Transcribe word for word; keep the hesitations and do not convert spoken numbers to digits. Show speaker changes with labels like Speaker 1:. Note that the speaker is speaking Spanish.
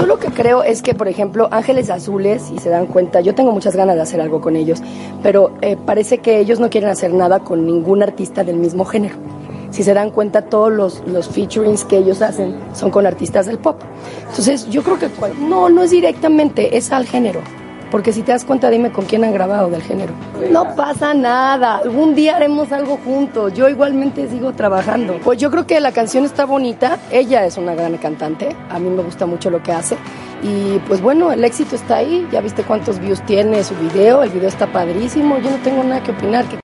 Speaker 1: yo lo que creo es que, por ejemplo, Ángeles Azules, si se dan cuenta, yo tengo muchas ganas de hacer algo con ellos, pero eh, parece que ellos no quieren hacer nada con ningún artista del mismo género. Si se dan cuenta, todos los, los featurings que ellos hacen son con artistas del pop. Entonces, yo creo que no, no es directamente, es al género. Porque si te das cuenta, dime con quién han grabado del género. No pasa nada, algún día haremos algo juntos, yo igualmente sigo trabajando. Pues yo creo que la canción está bonita, ella es una gran cantante, a mí me gusta mucho lo que hace. Y pues bueno, el éxito está ahí, ya viste cuántos views tiene su video, el video está padrísimo, yo no tengo nada que opinar.